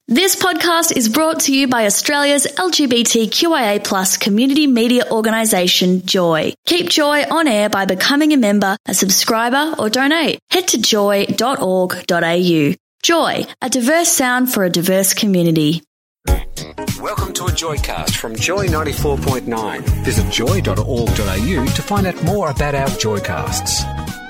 This podcast is brought to you by Australia's LGBTQIA+ community media organisation, Joy. Keep Joy on air by becoming a member, a subscriber or donate. Head to joy.org.au. Joy, a diverse sound for a diverse community. Welcome to a Joycast from Joy 94.9. Visit joy.org.au to find out more about our Joycasts.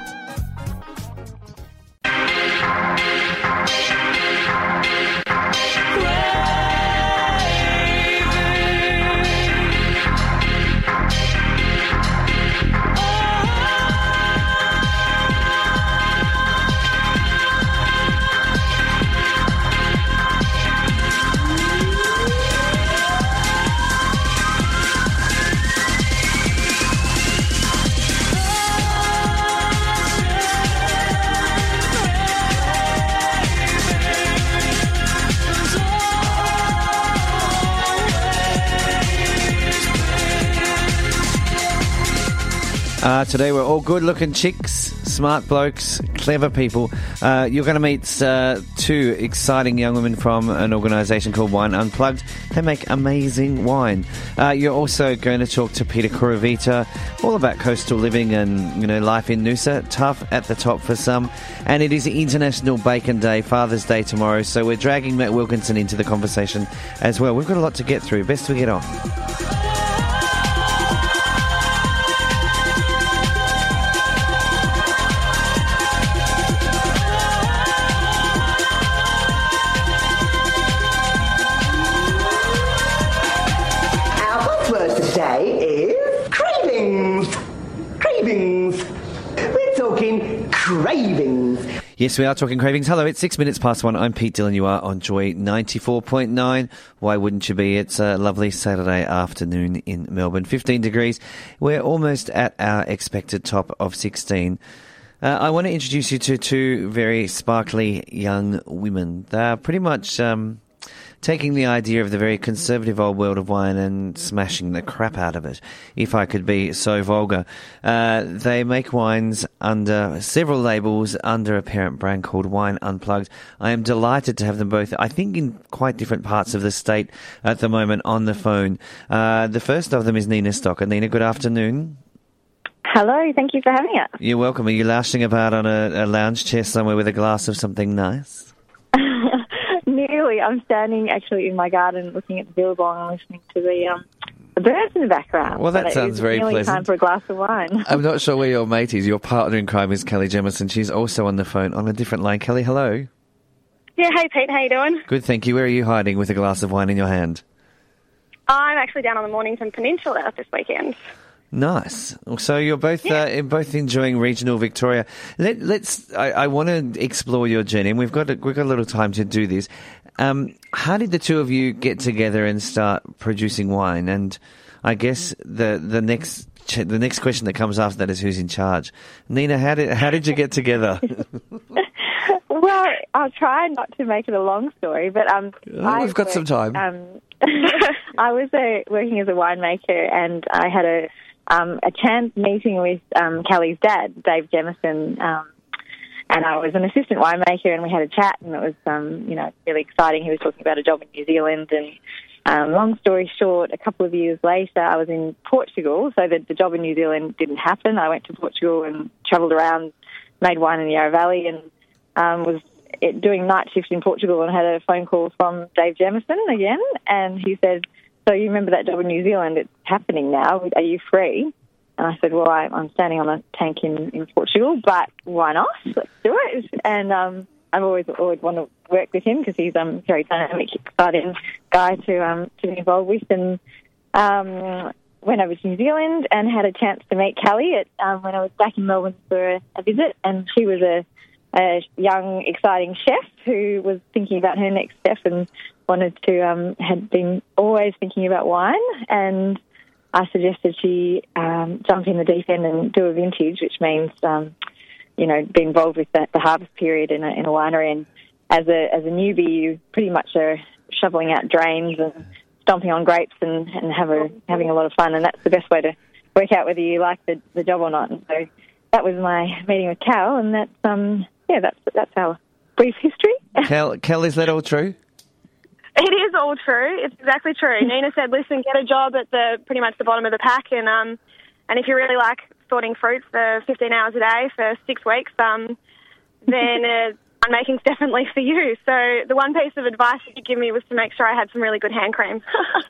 Today we're all good-looking chicks, smart blokes, clever people. You're going to meet two exciting young women from an organisation called Wine Unplugged. They make amazing wine. You're also going to talk to Peter Kuravita, all about coastal living and life in Noosa. Tough at the top for some. And it is International Bacon Day, Father's Day tomorrow, so we're dragging Matt Wilkinson into the conversation as well. We've got a lot to get through. Best we get on. Cravings. Yes, we are talking cravings. Hello, it's 6 minutes past 1. I'm Pete Dillon. You are on Joy 94.9. Why wouldn't you be? It's a lovely Saturday afternoon in Melbourne. 15 degrees. We're almost at our expected top of 16. I want to introduce you to two very sparkly young women. They're pretty much taking the idea of the very conservative old world of wine and smashing the crap out of it, if I could be so vulgar. They make wines under several labels under a parent brand called Wine Unplugged. I am delighted to have them both, I think, in quite different parts of the state at the moment on the phone. The first of them is Nina Stocker. Nina, good afternoon. Hello, thank you for having us. You're welcome. Are you lounging about on a lounge chair somewhere with a glass of something nice? Nearly. I'm standing actually in my garden looking at the billabong and listening to the birds in the background. Well, that sounds very pleasant. Time for a glass of wine. I'm not sure where your mate is. Your partner in crime is Kelly Jemison. She's also on the phone on a different line. Kelly, hello. Yeah, hey Pete, how you doing? Good, thank you. Where are you hiding with a glass of wine in your hand? I'm actually down on the Mornington Peninsula this weekend. Nice. So you're both both enjoying regional Victoria. I want to explore your journey, and we've got a little time to do this. How did the two of you get together and start producing wine? And I guess the next question that comes after that is who's in charge. Nina, how did you get together? Well, I'll try not to make it a long story, but we've got some time. I was working as a winemaker, and I had a chance meeting with Kelly's dad, Dave Jemison, and I was an assistant winemaker, and we had a chat, and it was really exciting. He was talking about a job in New Zealand, and long story short, a couple of years later, I was in Portugal, so the job in New Zealand didn't happen. I went to Portugal and travelled around, made wine in the Yarra Valley, and was doing night shift in Portugal, and had a phone call from Dave Jemison again, and he said, "So you remember that job in New Zealand? It's happening now. Are you free?" And I said, "Well, I'm standing on a tank in Portugal, but why not? Let's do it." And I've always wanted to work with him because he's a very dynamic, exciting guy to be involved with. And went over to New Zealand and had a chance to meet Kelly when I was back in Melbourne for a visit. And she was a young, exciting chef who was thinking about her next step and wanted to, had been always thinking about wine, and I suggested she jump in the deep end and do a vintage, which means, be involved with the harvest period in a winery. And as a newbie, you pretty much are shoveling out drains and stomping on grapes and having a lot of fun, and that's the best way to work out whether you like the job or not. And so that was my meeting with Cal, and that's our brief history. Cal, is that all true? all true. It's exactly true. Nina said, listen, get a job at pretty much the bottom of the pack, and if you really like sorting fruit for 15 hours a day for 6 weeks, then winemaking definitely for you. So the one piece of advice that you give me was to make sure I had some really good hand cream.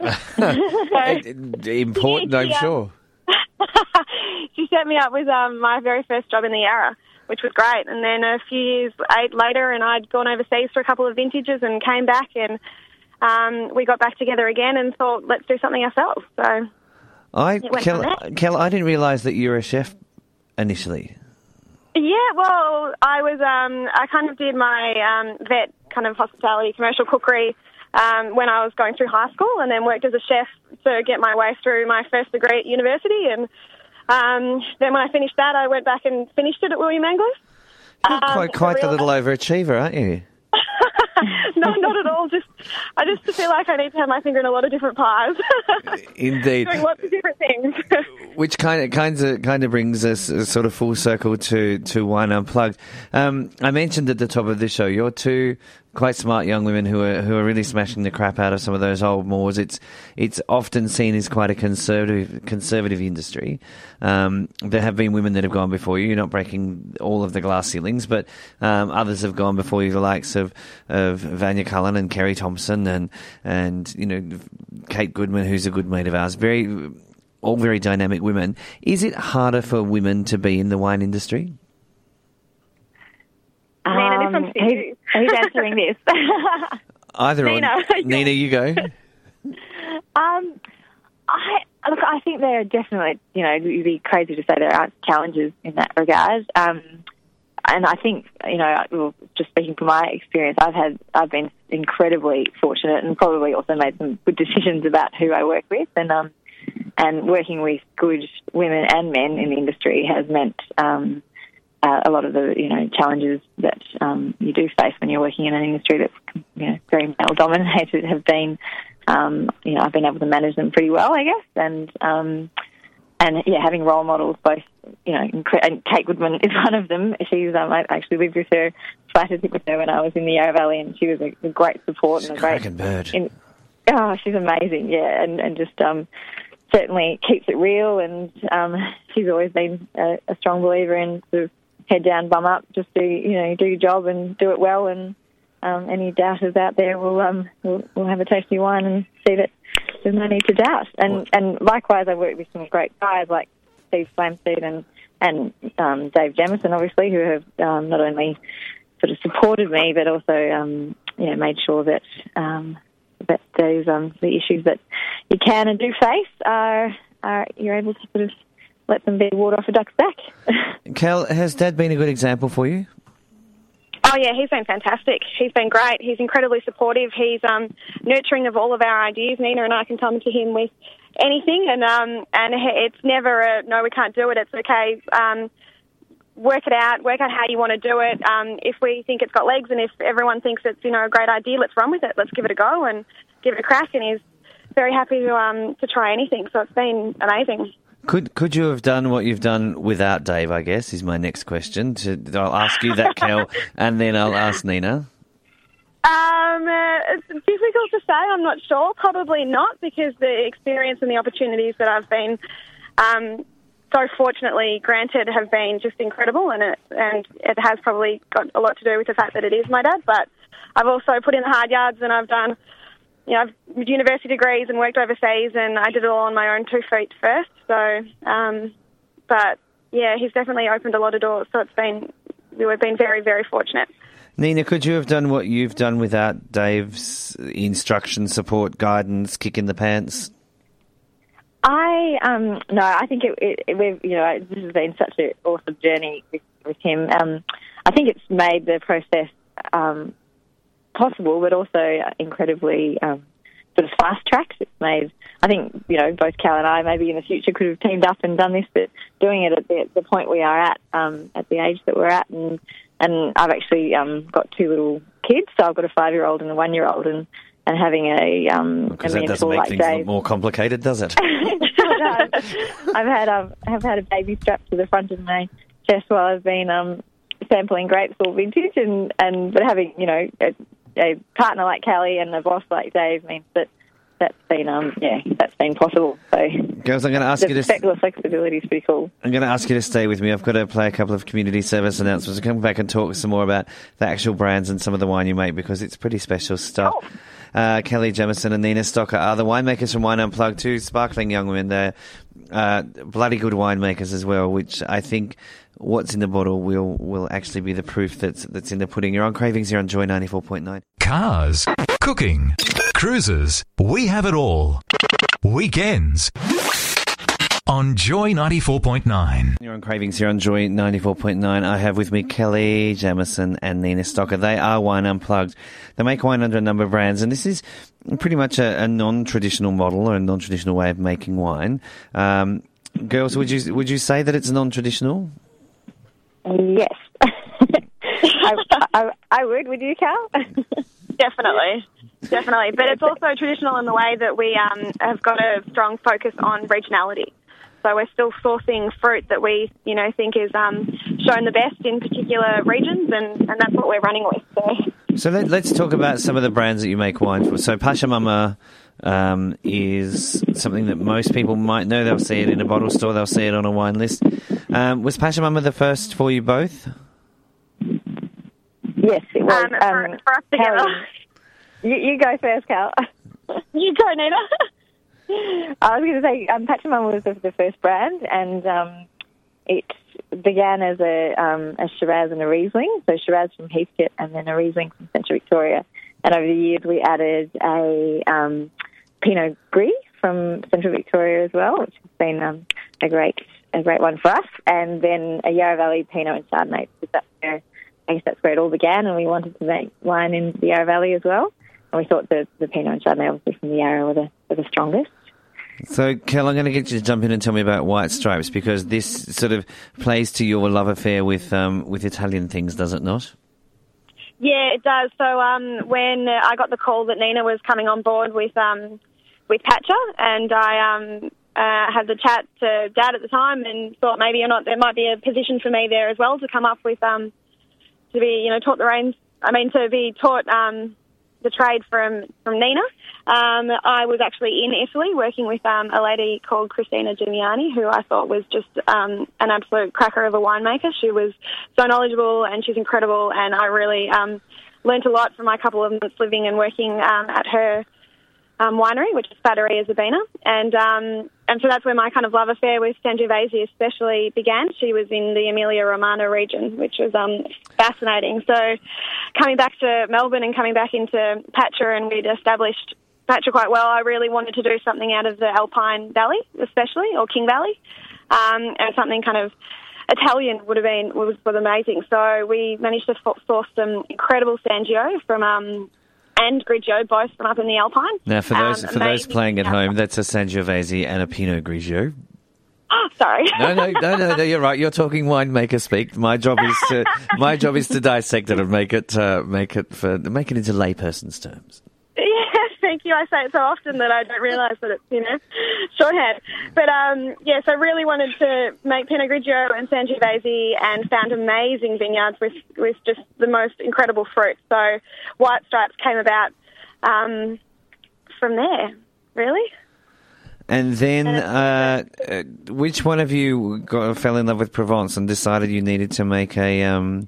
Important, I'm sure. She set me up with my very first job in the Yarra, which was great. And then a few years later, and I'd gone overseas for a couple of vintages and came back, and we got back together again and thought, let's do something ourselves. So Kel, I didn't realise that you were a chef initially. Yeah, well, I kind of did my vet kind of hospitality, commercial cookery when I was going through high school, and then worked as a chef to get my way through my first degree at university. And then when I finished that, I went back and finished it at William Angliss. You're quite the little overachiever, aren't you? No, not at all. I just feel like I need to have my finger in a lot of different pies. Indeed, doing lots of different things. Which kind of brings us sort of full circle to Wine Unplugged. I mentioned at the top of this show, you're two quite smart young women who are really smashing the crap out of some of those old moors. It's often seen as quite a conservative industry. There have been women that have gone before you. You're not breaking all of the glass ceilings, but others have gone before you, the likes of Vanya Cullen and Kerry Thompson and you know, Kate Goodman, who's a good mate of ours. All very dynamic women. Is it harder for women to be in the wine industry? Nina, this one's for you. Who's answering this? Either Nina. Nina, you go. I think there are definitely, you know, you'd be crazy to say there aren't challenges in that regard. And I think, you know, just speaking from my experience, I've been incredibly fortunate and probably also made some good decisions about who I work with, and working with good women and men in the industry has meant a lot of the, you know, challenges that you do face when you're working in an industry that's, you know, very male dominated have been, you know, I've been able to manage them pretty well, I guess, and yeah, having role models, both, you know, and Kate Goodman is one of them. She's I actually lived with her, flattered with her when I was in the Yarra Valley, and she was a great support. She's and a great bird. She's amazing, yeah, and just certainly keeps it real, and she's always been a strong believer in sort of head down, bum up, just do your job and do it well, and any doubters out there will have a tasty wine and see that there's no need to doubt. And likewise, I worked with some great guys like Steve Flamsteed and Dave Jamieson, obviously, who have not only sort of supported me, but also made sure that that those the issues that you can and do face are you're able to sort of let them be water off a duck's back. Kel, has Dad been a good example for you? Oh, yeah, he's been fantastic. He's been great. He's incredibly supportive. He's nurturing of all of our ideas. Nina and I can come to him with anything, and it's never a, no, we can't do it. It's okay. Work out how you want to do it. If we think it's got legs and if everyone thinks it's, you know, a great idea, let's run with it. Let's give it a go and give it a crack. And he's very happy to try anything. So it's been amazing. Could you have done what you've done without Dave, I guess, is my next question. I'll ask you that, Kel, and then I'll ask Nina. It's difficult to say. I'm not sure. Probably not, because the experience and the opportunities that I've been so fortunately granted have been just incredible, and it has probably got a lot to do with the fact that it is my dad. But I've also put in the hard yards, and I've done, you know, I've university degrees and worked overseas, and I did it all on my own 2 feet first. So, but yeah, he's definitely opened a lot of doors. So we've been very, very fortunate. Nina, could you have done what you've done without Dave's instruction, support, guidance, kick in the pants? No, I think we've, you know, this has been such an awesome journey with him. I think it's made the process possible, but also incredibly sort of fast-tracked. It's made, I think, you know, both Cal and I maybe in the future could have teamed up and done this, but doing it at the point we are at the age that we're at, and I've actually got 2 little kids, so I've got a 5-year-old and a 1-year-old, and having a because that doesn't make things look more complicated, does it? I've had a baby strapped to the front of my chest while I've been sampling grapes all vintage, but having, you know, a partner like Callie and a boss like Dave means that's been possible. So, girls, I'm going to ask you the flexibility is pretty cool. I'm going to ask you to stay with me. I've got to play a couple of community service announcements and come back and talk some more about the actual brands and some of the wine you make, because it's pretty special stuff. Kelly Jamieson and Nina Stocker are the winemakers from Wine Unplugged, two sparkling young women. They're bloody good winemakers as well, which I think what's in the bottle will actually be the proof that's in the pudding. You're on Cravings here on Joy 94.9. Cars, cooking, cruises, we have it all. Weekends on Joy 94.9. You're on Cravings here on Joy 94.9. I have with me Kelly Jamieson and Nina Stocker. They are Wine Unplugged. They make wine under a number of brands, and this is pretty much a non-traditional model or a non-traditional way of making wine. Girls, would you say that it's non-traditional? Yes. I would. Would you, Cal? Definitely. But it's also traditional in the way that we have got a strong focus on regionality. So we're still sourcing fruit that we, think is shown the best in particular regions, and that's what we're running with. So let's talk about some of the brands that you make wine for. So Pachamama is something that most people might know. They'll see it in a bottle store. They'll see it on a wine list. Was Pachamama the first for you both? Yes, it was. For us together. You go first, Cal. You go, Nina. I was going to say Pachamama was the first brand, and it began as a Shiraz and a Riesling. So Shiraz from Heathcote and then a Riesling from Central Victoria. And over the years we added a Pinot Gris from Central Victoria as well, which has been a great one for us. And then a Yarra Valley Pinot and Chardonnay, because that's where it all began, and we wanted to make wine in the Yarra Valley as well. And we thought the Pinot and Chardonnay, obviously from the Yarra, were the strongest. So, Kel, I'm going to get you to jump in and tell me about White Stripes, because this sort of plays to your love affair with Italian things, does it not? Yeah, it does. So when I got the call that Nina was coming on board with Patcha, and I had the chat to Dad at the time and thought maybe or not there might be a position for me there as well to come up with to be taught the reins. To be taught the trade from Nina. I was actually in Italy working with a lady called Cristina Gimiani, who I thought was just an absolute cracker of a winemaker. She was so knowledgeable and she's incredible, and I really learnt a lot from my couple of months living and working at her winery, which is Fattoria Zabina, and so that's where my kind of love affair with Sangiovese especially began. She was in the Emilia-Romagna region, which was fascinating. So coming back to Melbourne and coming back into Patcha, and we'd established Patcha quite well, I really wanted to do something out of the Alpine Valley, especially, or King Valley, and something kind of Italian was amazing. So we managed to source some incredible Sangio from and Grigio, both from up in the Alpine. Now, for those playing at home, that's a Sangiovese and a Pinot Grigio. Oh, sorry. No, you're right. You're talking winemaker speak. My job is to dissect it and make it into layperson's terms. Yeah, thank you. I say it so often that I don't realise that it's shorthand. But so I really wanted to make Pinot Grigio and Sangiovese, and found amazing vineyards with just the most incredible fruit. So White Stripes came about from there, really. And then, which one of you fell in love with Provence and decided you needed to make a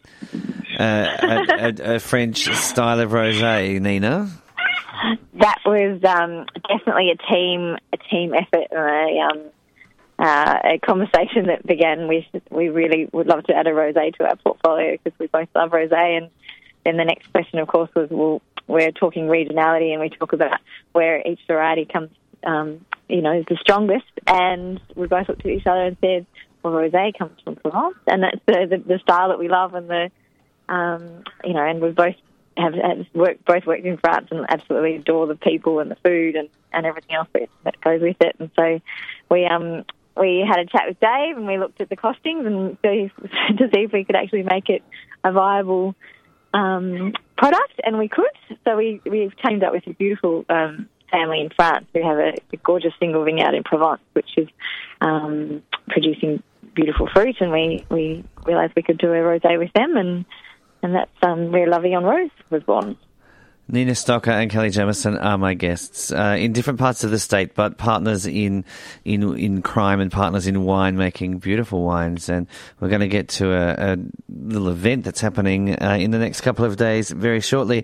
French style of rosé, Nina? That was definitely a team effort, and a conversation that began with, we really would love to add a rosé to our portfolio because we both love rosé. And then the next question, of course, was, well, we're talking regionality, and we talk about where each variety comes is the strongest, and we both looked at each other and said, well, rosé comes from Provence, and that's the style that we love, and and we both have worked in France and absolutely adore the people and the food and everything else that goes with it. And so we had a chat with Dave, and we looked at the costings and to see if we could actually make it a viable product, and we could. So we've teamed up with a beautiful family in France who have a gorgeous single vineyard in Provence, which is producing beautiful fruit, and we realised we could do a rosé with them, and that's where La Vie en Rose was born. Nina Stocker and Kelly Jamieson are my guests in different parts of the state, but partners in crime and partners in wine, making beautiful wines. And we're going to get to a little event that's happening in the next couple of days very shortly.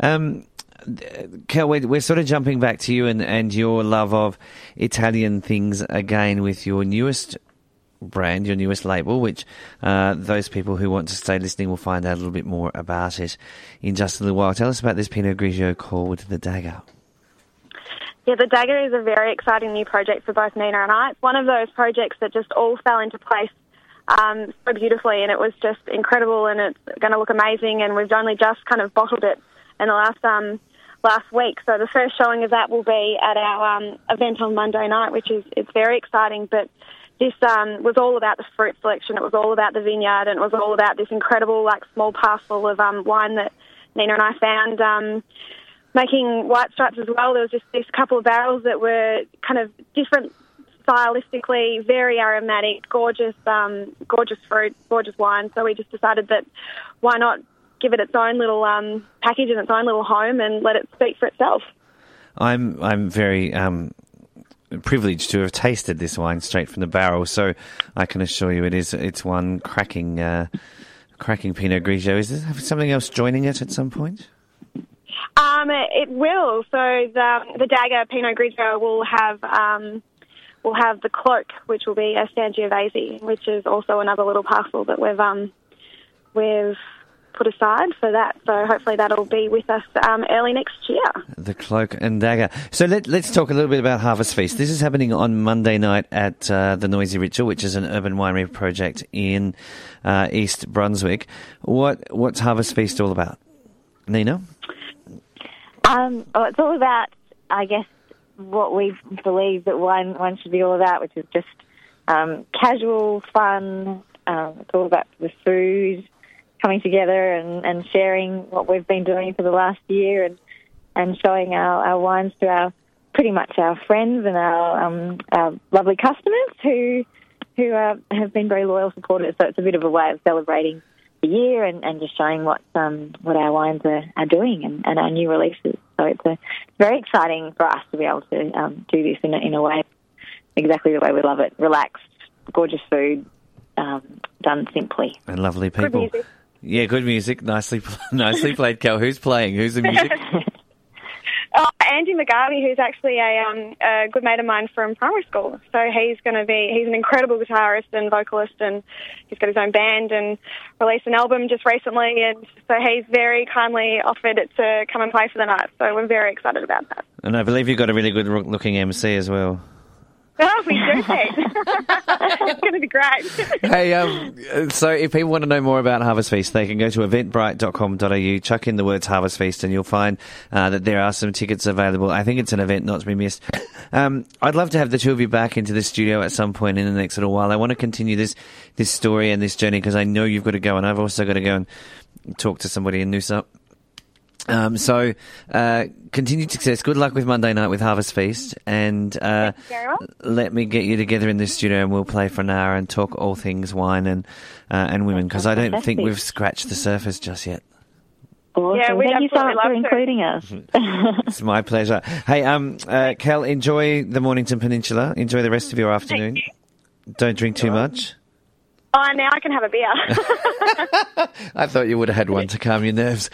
Kel, we're sort of jumping back to you and your love of Italian things again with your newest brand, your newest label, which those people who want to stay listening will find out a little bit more about it in just a little while. Tell us about this Pinot Grigio called The Dagger. Yeah, The Dagger is a very exciting new project for both Nina and I. It's one of those projects that just all fell into place so beautifully, and it was just incredible, and it's going to look amazing, and we've only just kind of bottled it in the last week. So the first showing of that will be at our event on Monday night, which is it's very exciting, but this was all about the fruit selection. It was all about the vineyard, and it was all about this incredible, small parcel of wine that Nina and I found. Making White Stripes as well, there was just this couple of barrels that were kind of different stylistically, very aromatic, gorgeous fruit, gorgeous wine. So we just decided that why not give it its own little package and its own little home and let it speak for itself. I'm very privileged to have tasted this wine straight from the barrel, so I can assure you it's one cracking Pinot Grigio. Is there something else joining it at some point? It will. So the Dagger Pinot Grigio will have the cloak, which will be a Sangiovese, which is also another little parcel that we've put aside for that. So hopefully that'll be with us early next year. The Cloak and Dagger. So let's talk a little bit about Harvest Feast. This is happening on Monday night at the Noisy Ritual, which is an urban winery project in East Brunswick. What's Harvest Feast all about? Nina? It's all about, I guess, what we believe that wine should be all about, which is just casual fun. It's all about the food, coming together and sharing what we've been doing for the last year and showing our wines to pretty much our friends and our lovely customers who have been very loyal supporters. So it's a bit of a way of celebrating the year and just showing what our wines are doing and our new releases. So it's very exciting for us to be able to do this in a way exactly the way we love it. Relaxed, gorgeous food, done simply. And lovely people. Good music. Yeah, good music. Nicely played, Kel. Who's playing? Who's the music? Andy McGarvey, who's actually a good mate of mine from primary school. So he's an incredible guitarist and vocalist, and he's got his own band and released an album just recently, and so he's very kindly offered to come and play for the night. So we're very excited about that. And I believe you've got a really good looking MC as well. Oh, we do, Pete. It's going to be great. Hey, so if people want to know more about Harvest Feast, they can go to eventbrite.com.au, chuck in the words Harvest Feast, and you'll find that there are some tickets available. I think it's an event not to be missed. I'd love to have the two of you back into the studio at some point in the next little while. I want to continue this story and this journey because I know you've got to go, and I've also got to go and talk to somebody in Noosa. So continued success. Good luck with Monday night with Harvest Feast, and let me get you together in the studio and we'll play for an hour and talk all things wine and women, because I don't think we've scratched the surface just yet. Awesome. Yeah, thank you so much for including us. It's my pleasure. Hey, Kel, enjoy the Mornington Peninsula. Enjoy the rest of your afternoon. Don't drink too much. Oh, now I can have a beer. I thought you would have had one to calm your nerves.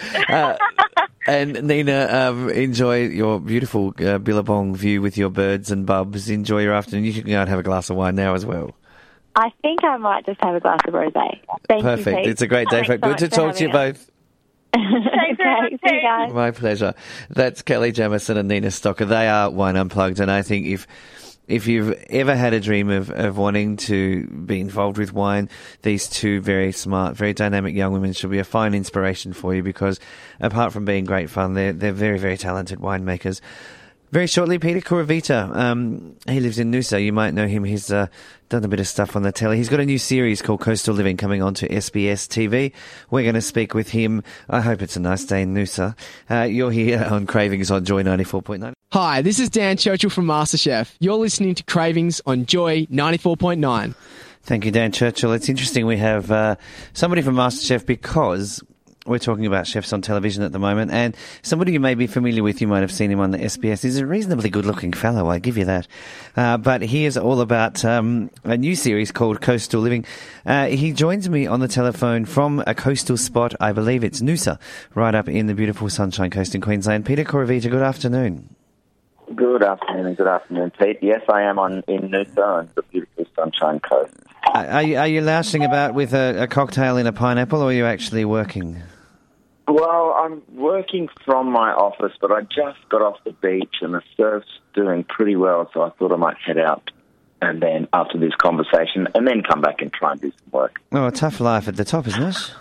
And Nina, enjoy your beautiful Billabong view with your birds and bubs. Enjoy your afternoon. You can go and have a glass of wine now as well. I think I might just have a glass of rosé. Perfect. You, Pete. It's a great day for it. Good to talk to you both. Thanks, see you guys. My pleasure. That's Kelly Jamieson and Nina Stocker. They are Wine Unplugged, and I think if you've ever had a dream of wanting to be involved with wine, these two very smart, very dynamic young women should be a fine inspiration for you, because apart from being great fun, they're very, very talented winemakers. Very shortly, Peter Kuravita. He lives in Noosa. You might know him. He's done a bit of stuff on the telly. He's got a new series called Coastal Living coming on to SBS TV. We're going to speak with him. I hope it's a nice day in Noosa. You're here on Cravings on Joy 94.9. Hi, this is Dan Churchill from MasterChef. You're listening to Cravings on Joy 94.9. Thank you, Dan Churchill. It's interesting we have somebody from MasterChef, because we're talking about Chefs on Television at the moment, and somebody you may be familiar with, you might have seen him on the SBS, is a reasonably good-looking fellow, I give you that. But he is all about a new series called Coastal Living. He joins me on the telephone from a coastal spot, I believe it's Noosa, right up in the beautiful Sunshine Coast in Queensland. Peter Coravita, good afternoon. Good afternoon, Pete. Yes, I am in Noosa on the beautiful Sunshine Coast. Are you lounging about with a cocktail in a pineapple, or are you actually working? Well, I'm working from my office, but I just got off the beach and the surf's doing pretty well, so I thought I might head out and then after this conversation and then come back and try and do some work. Oh, a tough life at the top, isn't it?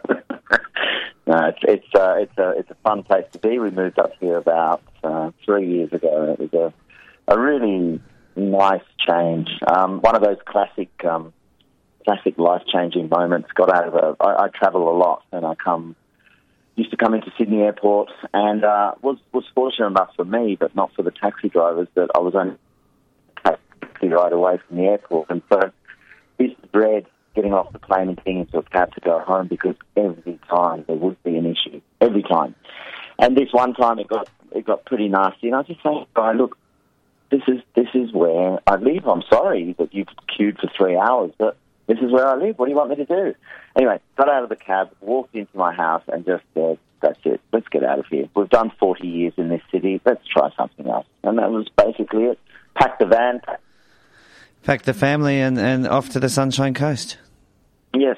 No, it's a fun place to be. We moved up here about 3 years ago, and it was a really nice change. One of those classic life-changing moments. I travel a lot, and used to come into Sydney Airport, and was fortunate enough for me, but not for the taxi drivers, that I was only a taxi ride away from the airport, and so used to dread getting off the plane and getting into a cab to go home, because every time there would be an issue, every time. And this one time it got pretty nasty, and I just thought, "Guy, look, this is where I live. I'm sorry that you've queued for 3 hours, but this is where I live. What do you want me to do?" Anyway, got out of the cab, walked into my house, and just said, "That's it. Let's get out of here. We've done 40 years in this city. Let's try something else." And that was basically it. Packed the van. Packed the family and off to the Sunshine Coast. Yes.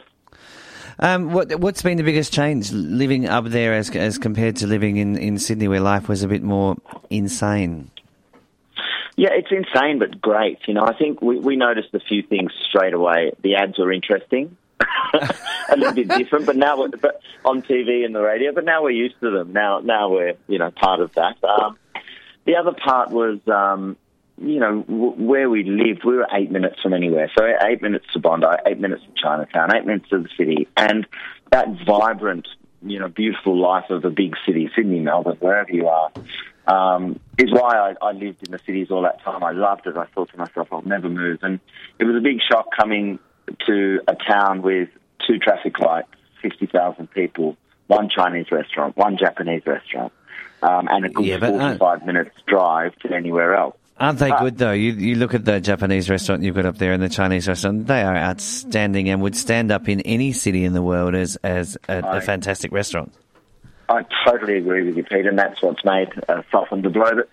What's been the biggest change living up there as compared to living in Sydney, where life was a bit more insane? Yeah, it's insane, but great. I think we noticed a few things straight away. The ads were interesting, a little bit different, but on TV and the radio. But now we're used to them. Now we're part of that. The other part was where we lived. We were 8 minutes from anywhere. So 8 minutes to Bondi, 8 minutes to Chinatown, 8 minutes to the city, and that vibrant, beautiful life of a big city, Sydney, Melbourne, wherever you are. Is why I lived in the cities all that time. I loved it. I thought to myself, I'll never move. And it was a big shock coming to a town with 2 traffic lights, 50,000 people, 1 Chinese restaurant, 1 Japanese restaurant, and a good 45 minutes drive to anywhere else. Aren't they good, though? You look at the Japanese restaurant you've got up there and the Chinese restaurant, they are outstanding and would stand up in any city in the world as a fantastic restaurant. I totally agree with you, Pete, and that's what's made softened the blow. But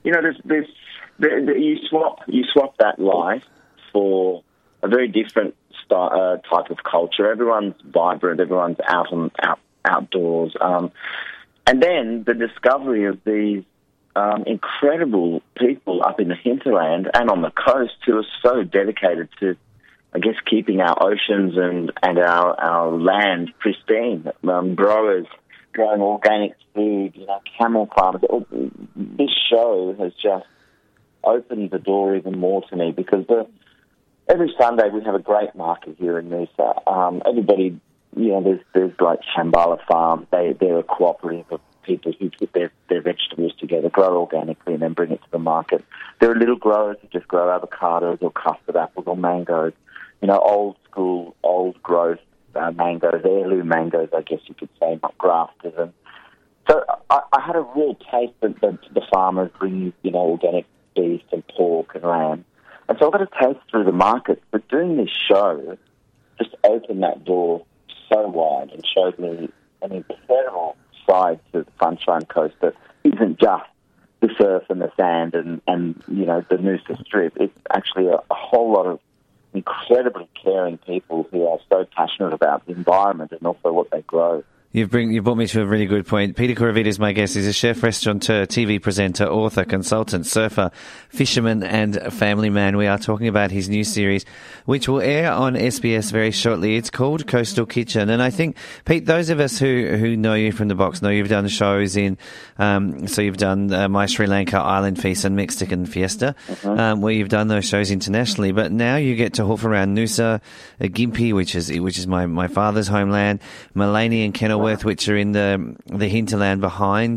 you swap that life for a very different type of culture. Everyone's vibrant, everyone's outdoors, and then the discovery of these incredible people up in the hinterland and on the coast who are so dedicated to, I guess, keeping our oceans and our land pristine. Growers growing organic food, camel farmers. This show has just opened the door even more to me, because every Sunday we have a great market here in Noosa. Everybody, there's like Shambhala Farm. They're a cooperative of people who put their vegetables together, grow organically, and then bring it to the market. There are little growers who just grow avocados or custard apples or mangoes. Old school, old growth mangoes, heirloom mangoes, I guess you could say, not grafted. And so I had a real taste that the farmers bring organic beef and pork and lamb. And so I got a taste through the market. But doing this show just opened that door so wide and showed me an incredible side to the Sunshine Coast that isn't just the surf and the sand and the Noosa Strip. It's actually a whole lot of incredibly caring people who are so passionate about the environment and also what they grow. You've brought me to a really good point. Peter Coravita is my guest. He's a chef, restaurateur, TV presenter, author, consultant, surfer, fisherman and family man. We are talking about his new series, which will air on SBS very shortly. It's called Coastal Kitchen. And I think, Pete, those of us who know you from the box know you've done shows in, so you've done My Sri Lanka Island Feast and Mexican Fiesta, where you've done those shows internationally. But now you get to hoof around Noosa, Gympie, which is my father's homeland, Maleny and Kenilworth, which are in the hinterland behind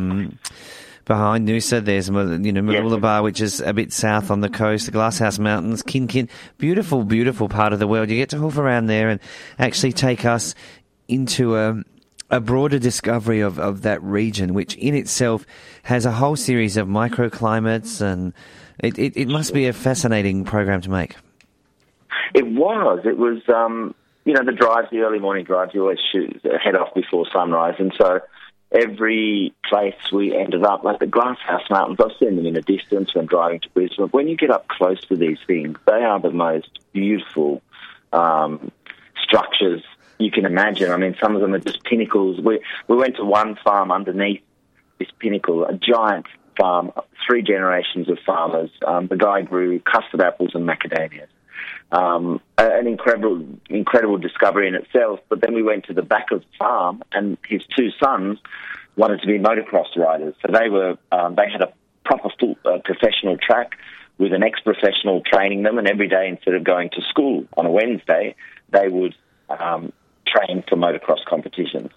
Noosa. There's Mooloolaba, which is a bit south on the coast, the Glasshouse Mountains, Kin. Beautiful, beautiful part of the world. You get to hoof around there and actually take us into a broader discovery of that region, which in itself has a whole series of microclimates, and it must be a fascinating program to make. It was, the early morning drives, you always head off before sunrise, and so every place we ended up, like the Glasshouse Mountains, I've seen them in a distance when driving to Brisbane. When you get up close to these things, they are the most beautiful structures you can imagine. I mean, some of them are just pinnacles. We went to one farm underneath this pinnacle, a giant farm, 3 generations of farmers. The guy grew custard apples and macadamias. An incredible discovery in itself. But then we went to the back of the farm, and his 2 sons wanted to be motocross riders. So they had a proper full professional track with an ex-professional training them, and every day instead of going to school on a Wednesday, they would train for motocross competitions.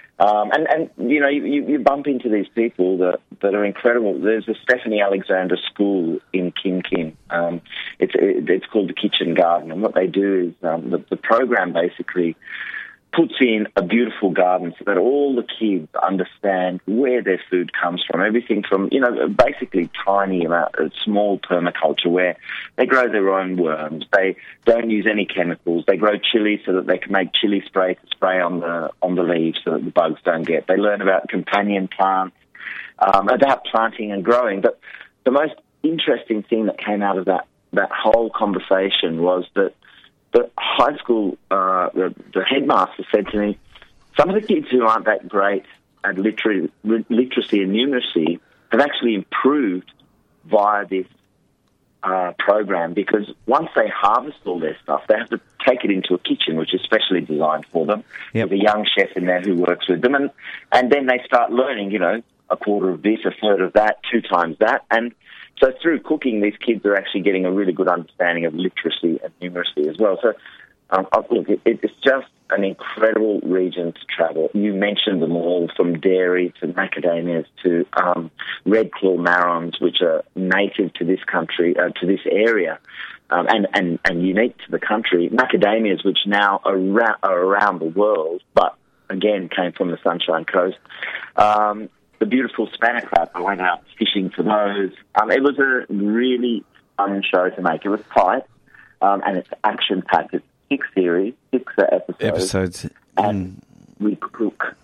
You bump into these people that are incredible. There's a Stephanie Alexander School in Kim Kim. It's called the Kitchen Garden, and what they do is the program basically puts in a beautiful garden so that all the kids understand where their food comes from. Everything from, basically tiny amount of small permaculture where they grow their own worms. They don't use any chemicals. They grow chili so that they can make chili spray to spray on the leaves so that the bugs don't get. They learn about companion plants, about planting and growing. But the most interesting thing that came out of that whole conversation was that the high school, the headmaster said to me, some of the kids who aren't that great at literacy and numeracy have actually improved via this program, because once they harvest all their stuff, they have to take it into a kitchen, which is specially designed for them. Yep. There's a young chef in there who works with them, and then they start learning, a quarter of this, a third of that, 2 times that, and so through cooking, these kids are actually getting a really good understanding of literacy and numeracy as well. So, look, it's just an incredible region to travel. You mentioned them all, from dairy to macadamias to red claw marrons, which are native to this country, to this area, and unique to the country. Macadamias, which now are around the world, but again came from the Sunshine Coast. The beautiful spanner crab, I went out fishing for those. It was a really fun show to make. It was tight, and it's action-packed. It's 6 series, 6 episodes. And we cook.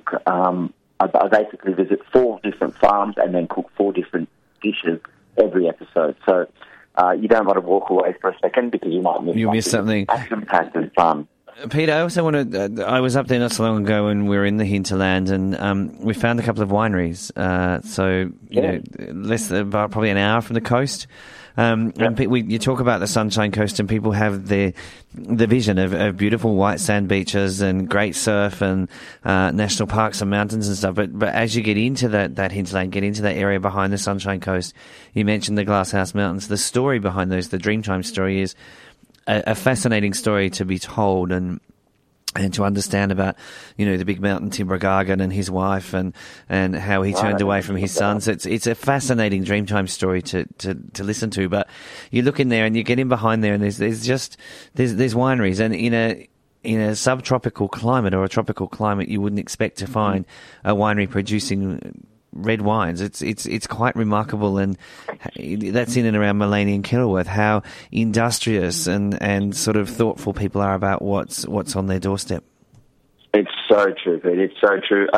I basically visit 4 different farms and then cook 4 different dishes every episode. So you don't want to walk away for a second because you might miss something. Action-packed and fun. Peter, I also wanted. I was up there not so long ago, and we were in the hinterland, and we found a couple of wineries. Probably an hour from the coast. And you talk about the Sunshine Coast, and people have the vision of beautiful white sand beaches and great surf and national parks and mountains and stuff. But as you get into that hinterland, get into that area behind the Sunshine Coast, you mentioned the Glasshouse Mountains. The story behind those, the Dreamtime story, is a fascinating story to be told and to understand about, the big mountain Timber Gargan and his wife and how he turned away from his sons. It's a fascinating Dreamtime story to listen to. But you look in there and you get in behind there, and there's wineries, and in a subtropical climate or a tropical climate, you wouldn't expect to find a winery producing red wines. It's quite remarkable, and that's in and around Maleny and Kenilworth, how industrious and sort of thoughtful people are about what's on their doorstep. It's so true, Pete. It's so true.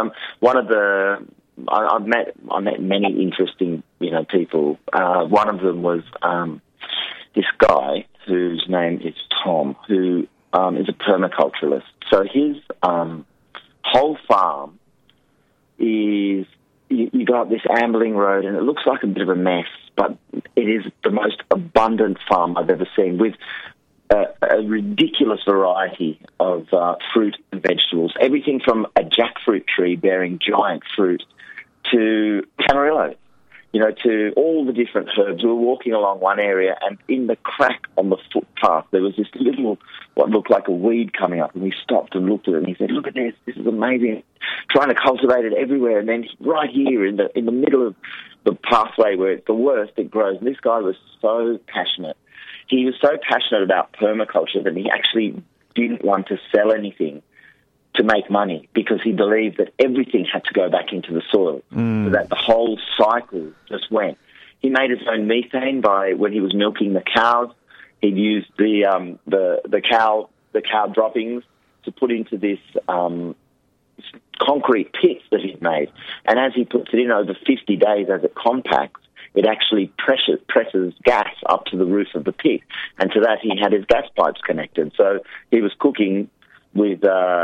I met many interesting people. One of them was this guy whose name is Tom, who is a permaculturalist. So his whole farm is. You go up this ambling road, and it looks like a bit of a mess, but it is the most abundant farm I've ever seen, with a ridiculous variety of fruit and vegetables. Everything from a jackfruit tree bearing giant fruit to camarillo, to all the different herbs. We were walking along one area, and in the crack on the footpath, there was this little, what looked like a weed coming up, and we stopped and looked at it, and he said, "Look at this is amazing." Trying to cultivate it everywhere, and then right here in the middle of the pathway where it's the worst, it grows. And this guy was so passionate. He was so passionate about permaculture that he actually didn't want to sell anything to make money because he believed that everything had to go back into the soil, so that the whole cycle just went. He made his own methane when he was milking the cows. He'd used the cow droppings to put into this concrete pits that he'd made. And as he puts it in over 50 days as it compacts, it actually presses gas up to the roof of the pit. And to that, he had his gas pipes connected. So he was cooking with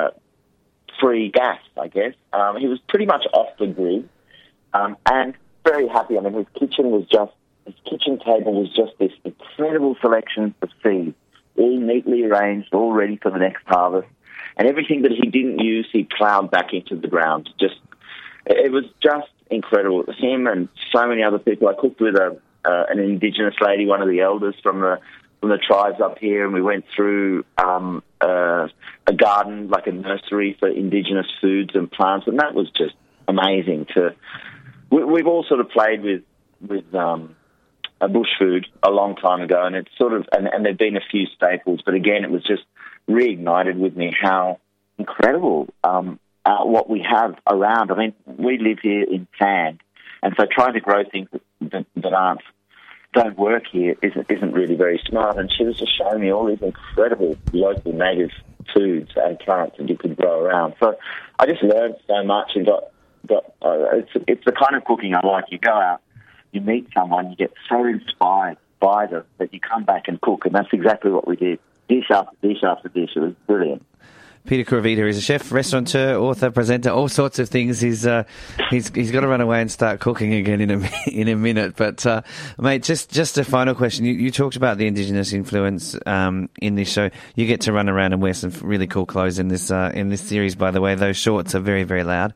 free gas, I guess. He was pretty much off the grid and very happy. I mean, his kitchen table was just this incredible selection of seeds, all neatly arranged, all ready for the next harvest. And everything that he didn't use, he ploughed back into the ground. It was just incredible. Him and so many other people. I cooked with an Indigenous lady, one of the elders from the tribes up here, and we went through a garden, like a nursery for Indigenous foods and plants, and that was just amazing. We've all sort of played with a bush food a long time ago, and it's sort of and there've been a few staples, but again, it was just reignited with me how incredible what we have around. I mean, we live here in sand, and so trying to grow things that don't work here isn't really very smart. And she was just showing me all these incredible local native foods and plants that you could grow around. So I just learned so much and got it's the kind of cooking I like. You go out, you meet someone, you get so inspired by them that you come back and cook, and that's exactly what we did. Dish after dish after dish. It was brilliant. Peter Kuravita is a chef, restaurateur, author, presenter, all sorts of things. He's got to run away and start cooking again in a minute. But mate, just a final question. You talked about the Indigenous influence in this show. You get to run around and wear some really cool clothes in this series. By the way, those shorts are very, very loud.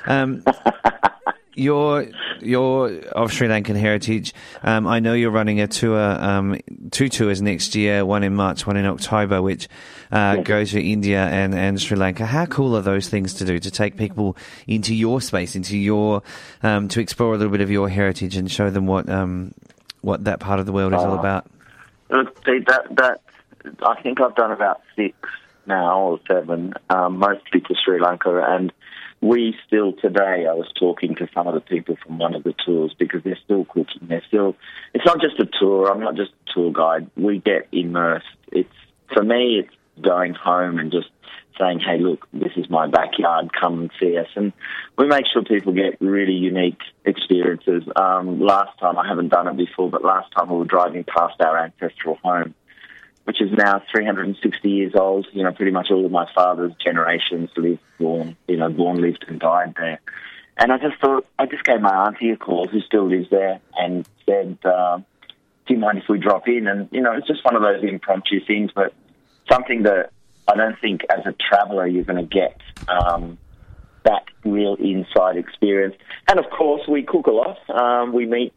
You're of Sri Lankan heritage. I know you're running a tour, 2 tours next year, one in March, one in October, which go to India and Sri Lanka. How cool are those things to do, to take people into your space, into your to explore a little bit of your heritage and show them what that part of the world is all about? That I think I've done about 6 now or 7, mostly to Sri Lanka, and we still today, I was talking to some of the people from one of the tours because they're still cooking. It's not just a tour. I'm not just a tour guide. We get immersed. For me, it's going home and just saying, hey, look, this is my backyard. Come and see us. And we make sure people get really unique experiences. Last time, I haven't done it before, but last time we were driving past our ancestral home, which is now 360 years old. You know, pretty much all of my father's generations lived, lived and died there. And I just gave my auntie a call, who still lives there, and said, do you mind if we drop in? And, it's just one of those impromptu things, but something that I don't think as a traveller you're going to get that real inside experience. And, of course, we cook a lot. We meet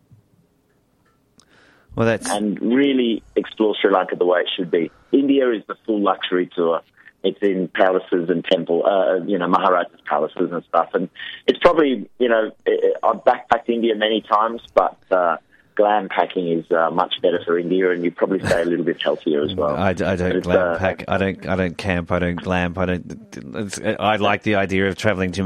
and really explore Sri Lanka the way it should be. India is the full luxury tour. It's in palaces and Maharaja's palaces and stuff. And it's probably, I've backpacked India many times, but glam packing is much better for India, and you probably stay a little bit healthier as well. I don't glam pack. I don't camp. I don't glamp. I like the idea of travelling to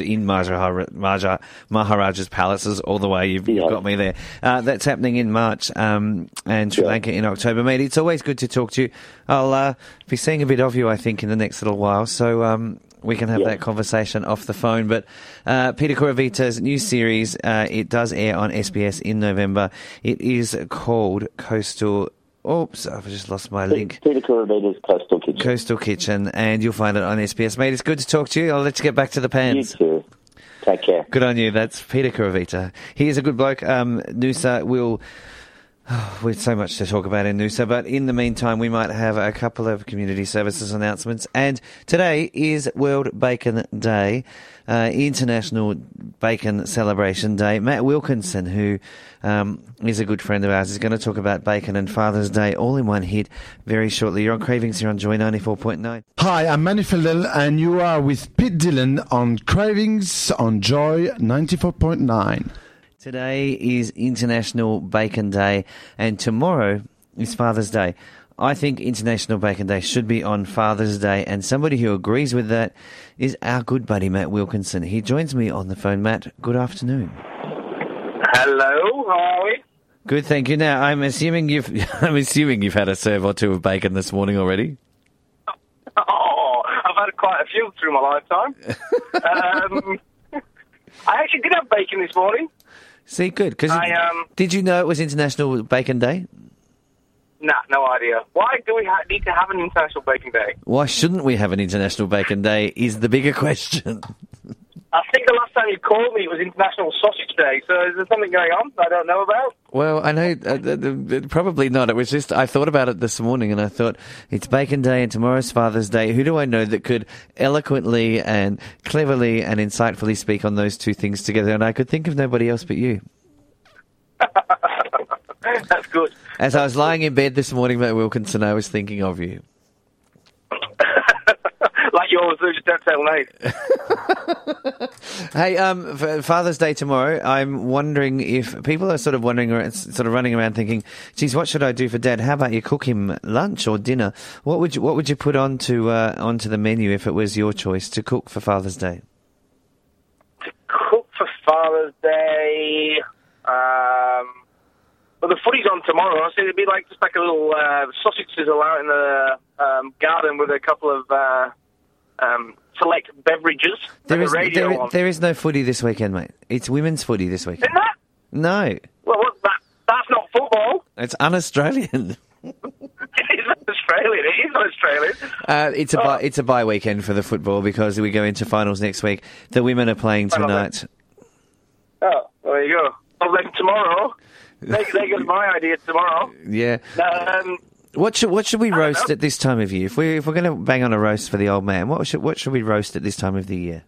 Maharaja's palaces all the way. You've got me there. That's happening in March, and Sri Lanka in October. Mate, it's always good to talk to you. I'll be seeing a bit of you, I think, in the next little while. So we can have that conversation off the phone. But Peter Kuravita's new series, it does air on SBS in November. It is called Coastal... Oops, I've just lost my link. Peter Kuravita's Coastal Kitchen. Coastal Kitchen, and you'll find it on SBS. Mate, it's good to talk to you. I'll let you get back to the pans. You too. Take care. Good on you. That's Peter Kuravita. He is a good bloke. Noosa will... with so much to talk about in Noosa, but in the meantime, we might have a couple of community services announcements. And today is World Bacon Day, International Bacon Celebration Day. Matt Wilkinson, who is a good friend of ours, is going to talk about bacon and Father's Day all in one hit very shortly. You're on Cravings here on Joy 94.9. Hi, I'm Manny Feldel, and you are with Pete Dillon on Cravings on Joy 94.9. Today is International Bacon Day, and tomorrow is Father's Day. I think International Bacon Day should be on Father's Day, and somebody who agrees with that is our good buddy Matt Wilkinson. He joins me on the phone. Matt, good afternoon. Hello, how are we? Good, thank you. Now, I'm assuming you've had a serve or two of bacon this morning already. Oh, I've had quite a few through my lifetime. I actually did have bacon this morning. See, good. Because did you know it was International Bacon Day? Nah, no idea. Why do we need to have an International Bacon Day? Why shouldn't we have an International Bacon Day is the bigger question. I think the last time you called me it was International Sausage Day, so is there something going on I don't know about? Well, I know, probably not. It was just, I thought about it this morning and I thought, it's Bacon Day and tomorrow's Father's Day. Who do I know that could eloquently and cleverly and insightfully speak on those two things together? And I could think of nobody else but you. That's good. As I was lying in bed this morning, Matt Wilkinson, I was thinking of you. Like yours, just don't tell me. Hey, for Father's Day tomorrow, I'm wondering if people are sort of running around thinking, geez, what should I do for Dad? How about you cook him lunch or dinner? What would you put onto the menu if it was your choice to cook for Father's Day? To cook for Father's Day, well, the footy's on tomorrow, so it'd be just like a little sausage sizzle out in the garden with a couple of select beverages. There is no footy this weekend, mate. It's women's footy this weekend. Isn't that? No. Well, that's not football. It's un-Australian. It is Australian. It is Australian. It's a bye weekend for the football because we go into finals next week. The women are playing tonight. Oh, there you go. Well, then tomorrow, they got my idea tomorrow. Yeah. What should we roast at this time of year? If we're going to bang on a roast for the old man, what should we roast at this time of the year?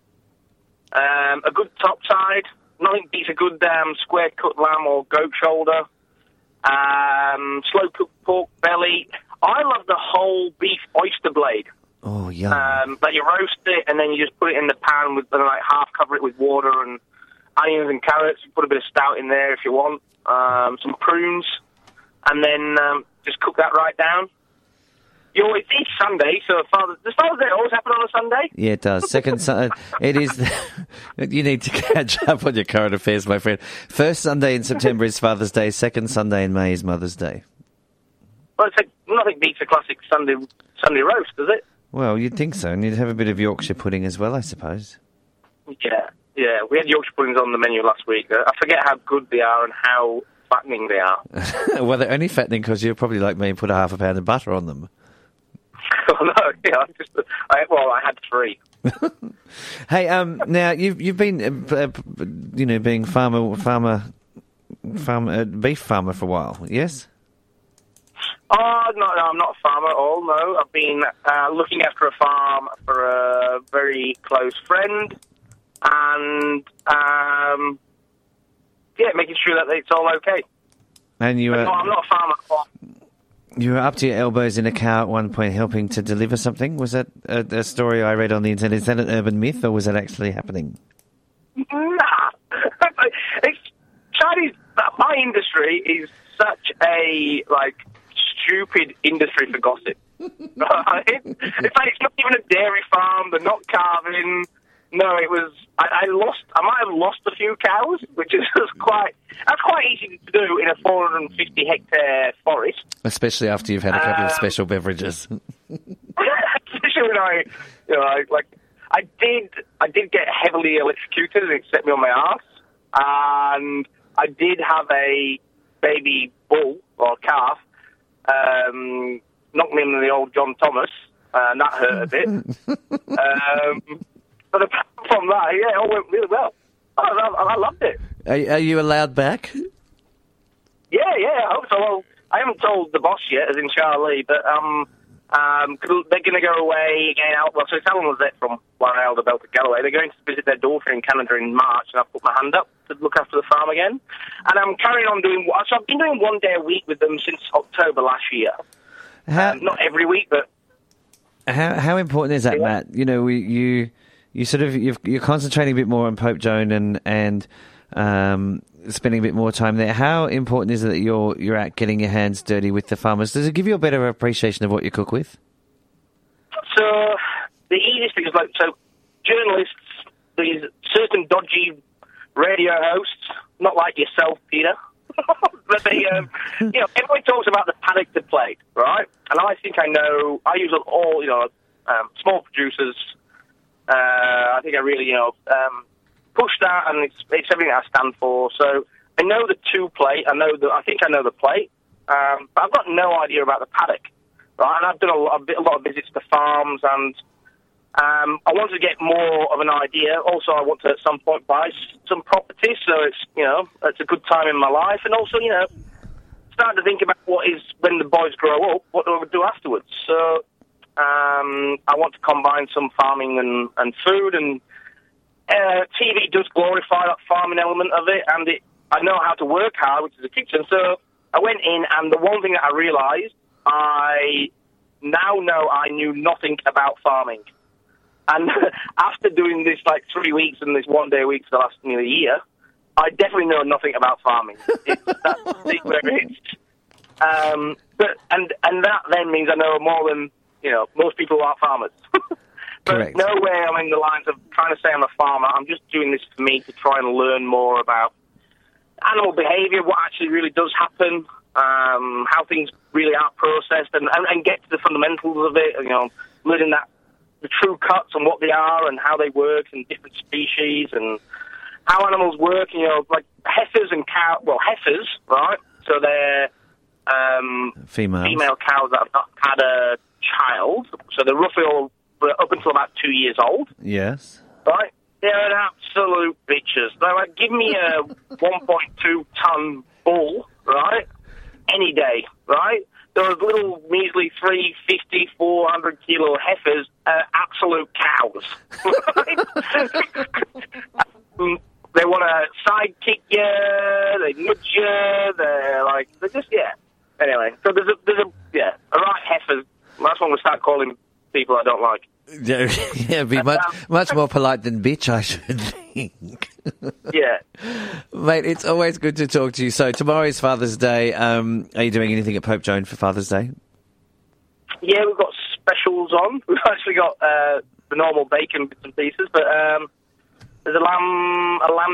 A good top side. Nothing beats a good square cut lamb or goat shoulder. Slow cooked pork belly. I love the whole beef oyster blade. Oh, yum. Like you roast it and then you just put it in the pan with half cover it with water and onions and carrots. You put a bit of stout in there if you want. Some prunes, and then just cook that right down. You always eat Sunday, so does Father's Day always happen on a Sunday? Yeah, it does. Second Sunday, it is. You need to catch up on your current affairs, my friend. First Sunday in September is Father's Day. Second Sunday in May is Mother's Day. Well, nothing beats a classic Sunday roast, does it? Well, you'd think so, and you'd have a bit of Yorkshire pudding as well, I suppose. Yeah. We had Yorkshire puddings on the menu last week. I forget how good they are and how fattening they are. Well, they're only fattening because you're probably like me and put a half a pound of butter on them. Oh, no, yeah, I had 3. Hey, now you've been, being beef farmer for a while, yes? Oh, no, I'm not a farmer at all, no. I've been looking after a farm for a very close friend and, making sure that it's all okay. And no, I'm not a farmer at all. You were up to your elbows in a cow at one point helping to deliver something. Was that a story I read on the internet? Is that an urban myth or was that actually happening? Nah. Chinese, my industry is such a, stupid industry for gossip. Right? It's not even a dairy farm, they're not calving. No, it was. I might have lost a few cows, which is quite easy to do in a 450 hectare forest. Especially after you've had a couple of special beverages. Especially when I did get heavily electrocuted and it set me on my arse, and I did have a baby bull or calf knock me into the old John Thomas, and that hurt a bit. But apart from that, it all went really well. I loved it. Are you allowed back? Yeah, I hope so. Well, I haven't told the boss yet, as in Charlie, but they're going to go away again. So it's Alan Lizette from Wild to Belter Galloway. They're going to visit their daughter in Canada in March, and I've put my hand up to look after the farm again. And I'm carrying on doing. So I've been doing 1 day a week with them since October last year. Not every week, but how important is that, Matt? You know, you're concentrating a bit more on Pope Joan and spending a bit more time there. How important is it that you're out getting your hands dirty with the farmers? Does it give you a better appreciation of what you cook with? So the easiest thing is journalists, these certain dodgy radio hosts, not like yourself, Peter, but they, everyone talks about the paddock to plate, right? And I think I know. I use all, small producers. I think I really, push that, and it's everything I stand for. So I know the two plate. I think I know the plate, but I've got no idea about the paddock, right? And I've done a lot of visits to farms, and I want to get more of an idea. Also, I want to at some point buy some property, so it's a good time in my life, and also starting to think about what is when the boys grow up, what do I do afterwards. So I want to combine some farming and food, and TV does glorify that farming element of it, and I know how to work hard, which is the kitchen. So I went in, and the one thing that I realised, I now know I knew nothing about farming. And after doing this 3 weeks and this 1 day a week for the last nearly year, I definitely know nothing about farming. That's the thing where it's. But that then means I know more than most people who aren't farmers. But Correct. nowhere I'm in the lines of trying to say I'm a farmer. I'm just doing this for me to try and learn more about animal behaviour, what actually really does happen, how things really are processed, and get to the fundamentals of it. Learning the true cuts and what they are and how they work and different species and how animals work. Like heifers and cows. Well, heifers, right? So they're female cows that have not had a child. So they're roughly all up until about 2 years old. Yes. Right? They're an absolute bitches. They're like, give me a 1.2 ton bull, right? Any day, right? Those little measly 350, 400 kilo heifers are absolute cows. They want to sidekick you, they nudge you, they're just, yeah. Anyway, so there's a right heifers. That's when we start calling people I don't like. Yeah, it'd be much more polite than bitch, I should think. Yeah. Mate, it's always good to talk to you. So tomorrow is Father's Day. Are you doing anything at Pope Joan for Father's Day? Yeah, we've got specials on. We've actually got the normal bacon bits and pieces, but there's a lamb,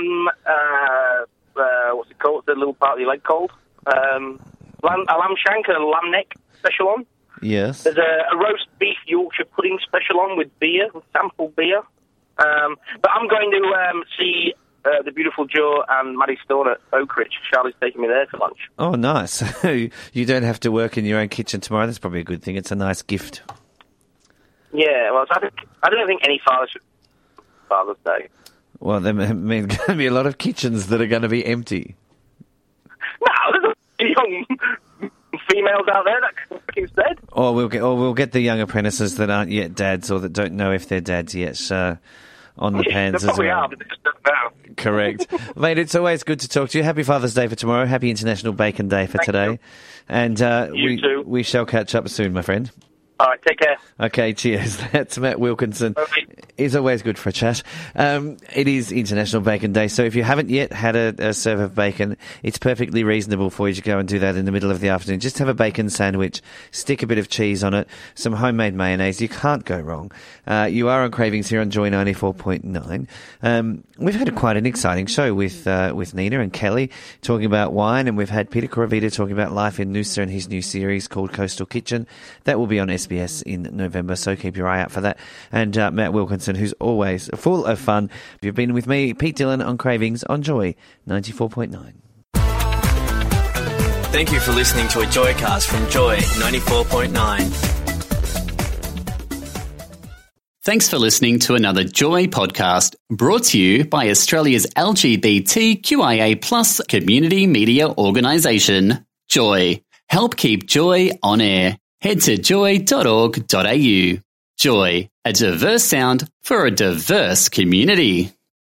what's it called? What's the little part of your leg called? A lamb shank and a lamb neck special on. Yes. There's a roast beef Yorkshire pudding special on with beer, with sample beer. But I'm going to see the beautiful Joe and Maddie Stone at Oakridge. Charlie's taking me there for lunch. Oh, nice. You don't have to work in your own kitchen tomorrow. That's probably a good thing. It's a nice gift. Yeah, well, I don't think any father should Father's Day. Well, there going to be a lot of kitchens that are going to be empty. No, there's young females out there that can work instead. Or we'll get the young apprentices that aren't yet dads or that don't know if they're dads yet on the pans as well. Are, but they just don't know. Correct. Mate, it's always good to talk to you. Happy Father's Day for tomorrow. Happy International Bacon Day for today. You. And You too. we shall catch up soon, my friend. All right, take care. Okay, cheers. That's Matt Wilkinson. Okay. It's always good for a chat. It is International Bacon Day, so if you haven't yet had a serve of bacon, it's perfectly reasonable for you to go and do that in the middle of the afternoon. Just have a bacon sandwich, stick a bit of cheese on it, some homemade mayonnaise. You can't go wrong. You are on Cravings here on Joy 94.9. We've had quite an exciting show with Nina and Kelly talking about wine, and we've had Peter Coravita talking about life in Noosa and his new series called Coastal Kitchen. That will be on SBS in November, so keep your eye out for that. And Matt Wilkinson, who's always full of fun. You've been with me, Pete Dillon, on Cravings on Joy 94.9. Thank you for listening to a Joycast from Joy 94.9. Thanks for listening to another Joy podcast brought to you by Australia's LGBTQIA+ community media organisation, Joy. Help keep Joy on air. Head to joy.org.au. Joy, a diverse sound for a diverse community.